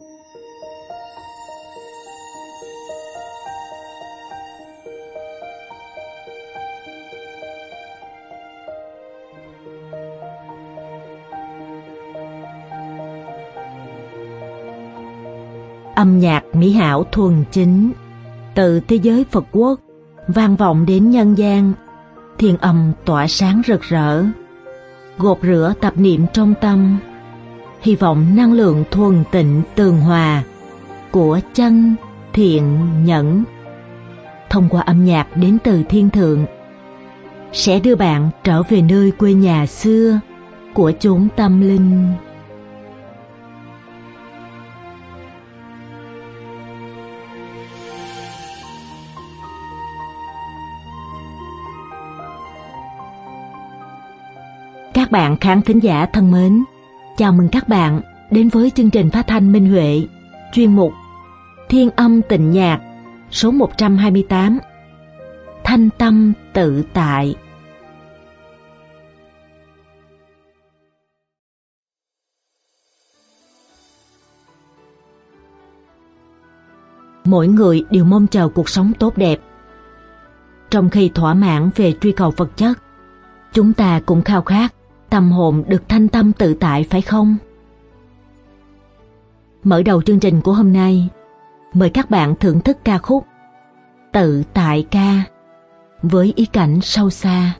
Âm nhạc mỹ hảo thuần chính từ thế giới Phật quốc vang vọng đến nhân gian, thiền âm tỏa sáng rực rỡ, gột rửa tạp niệm trong tâm, hy vọng năng lượng thuần tịnh tường hòa của chân thiện nhẫn thông qua âm nhạc đến từ thiên thượng sẽ đưa bạn trở về nơi quê nhà xưa của chốn tâm linh. Các bạn khán thính giả thân mến, chào mừng các bạn đến với chương trình phát thanh Minh Huệ, chuyên mục Thiên âm tịnh nhạc số 128, Thanh tâm tự tại. Mỗi người đều mong chờ cuộc sống tốt đẹp. Trong khi thỏa mãn về truy cầu vật chất, chúng ta cũng khao khát tâm hồn được thanh tâm tự tại, phải không? Mở đầu chương trình của hôm nay, mời các bạn thưởng thức ca khúc Tự Tại Ca với ý cảnh sâu xa.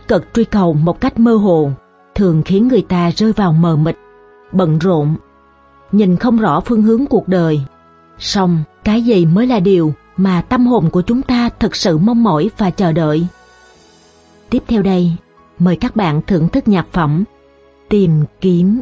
tích cực truy cầu một cách mơ hồ thường khiến người ta rơi vào mờ mịt, bận rộn, nhìn không rõ phương hướng cuộc đời. Song cái gì mới là điều mà tâm hồn của chúng ta thực sự mong mỏi và chờ đợi? Tiếp theo đây, mời các bạn thưởng thức nhạc phẩm Tìm Kiếm.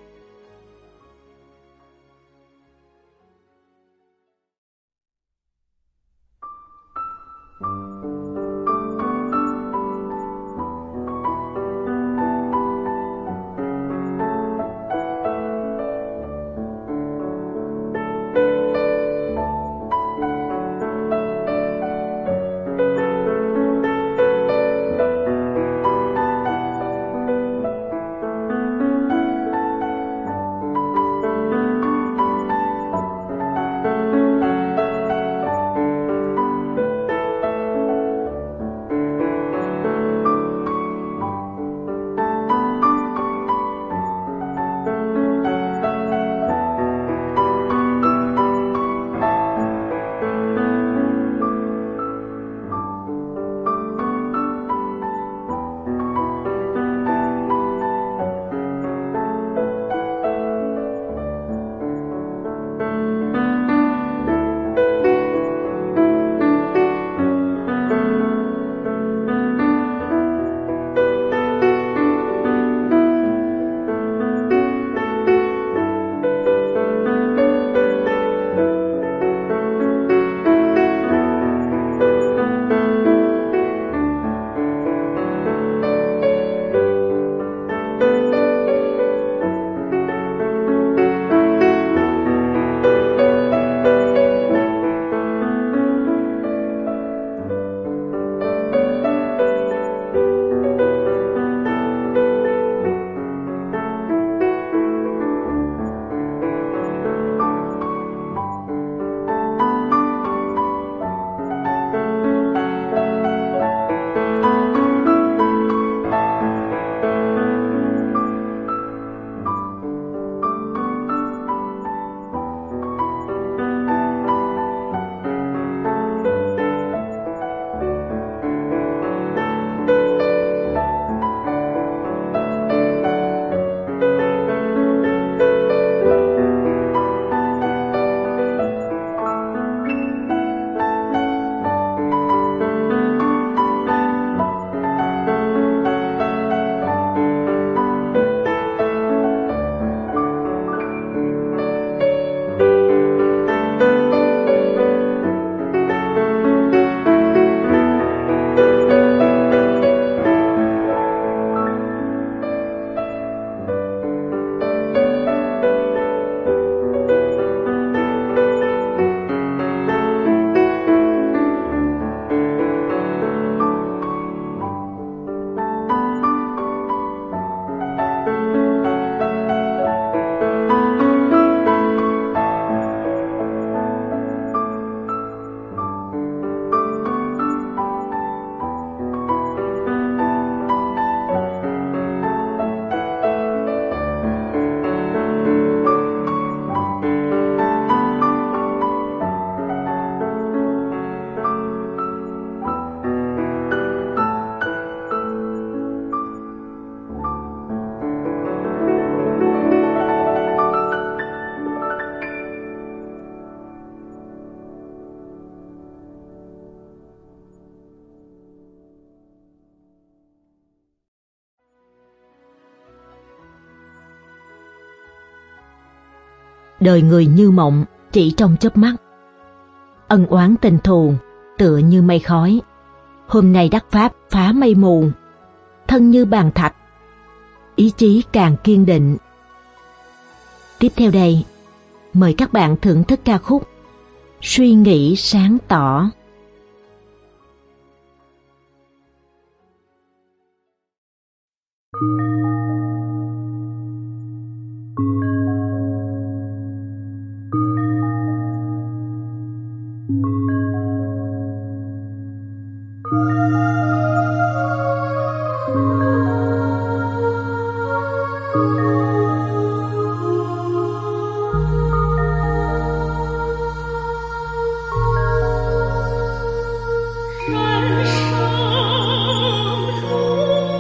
Đời người như mộng, chỉ trong chớp mắt. Ân oán tình thù, tựa như mây khói. Hôm nay đắc pháp phá mây mù, thân như bàn thạch, ý chí càng kiên định. Tiếp theo đây, mời các bạn thưởng thức ca khúc Suy nghĩ sáng tỏ. 人生如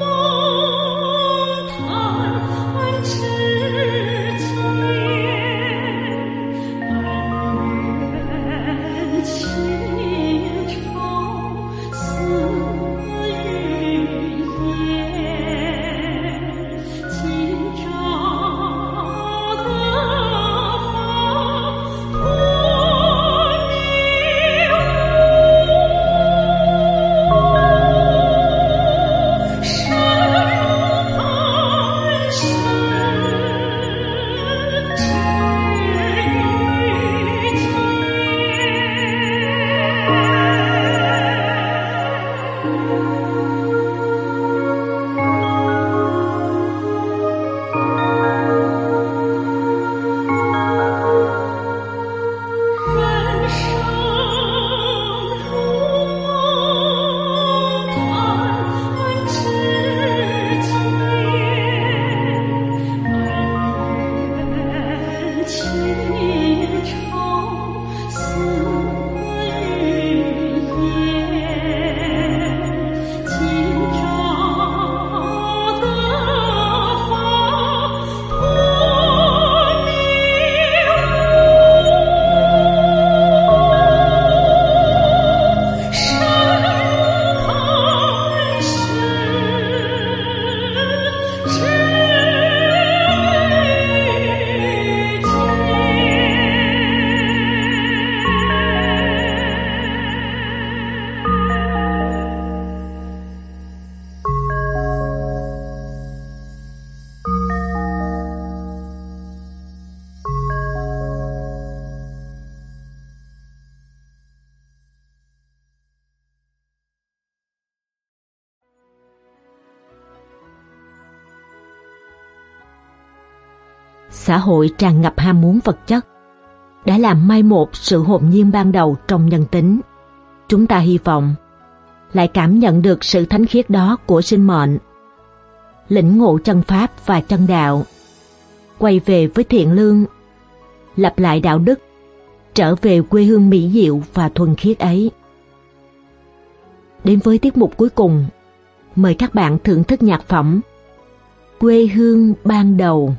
Xã hội tràn ngập ham muốn vật chất đã làm mai một sự hồn nhiên ban đầu trong nhân tính. Chúng ta hy vọng lại cảm nhận được sự thánh khiết đó của sinh mệnh, lĩnh ngộ chân pháp và chân đạo, quay về với thiện lương, lập lại đạo đức, trở về quê hương mỹ diệu và thuần khiết ấy. Đến với tiết mục cuối cùng, mời các bạn thưởng thức nhạc phẩm Quê hương ban đầu.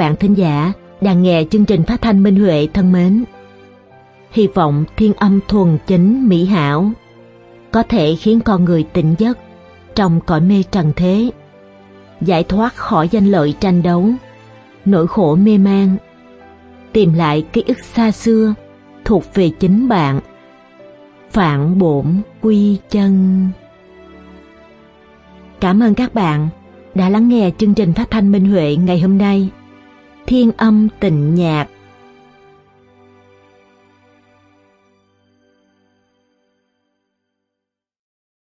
bạn thính giả đang nghe chương trình phát thanh Minh Huệ thân mến. Hy vọng thiên âm thuần chính mỹ hảo có thể khiến con người tỉnh giấc trong cõi mê trần thế, giải thoát khỏi danh lợi tranh đấu, nỗi khổ mê man, tìm lại ký ức xa xưa thuộc về chính bạn. Phạn bổn quy chân. Cảm ơn các bạn đã lắng nghe chương trình phát thanh Minh Huệ ngày hôm nay. Thiên âm tịnh nhạc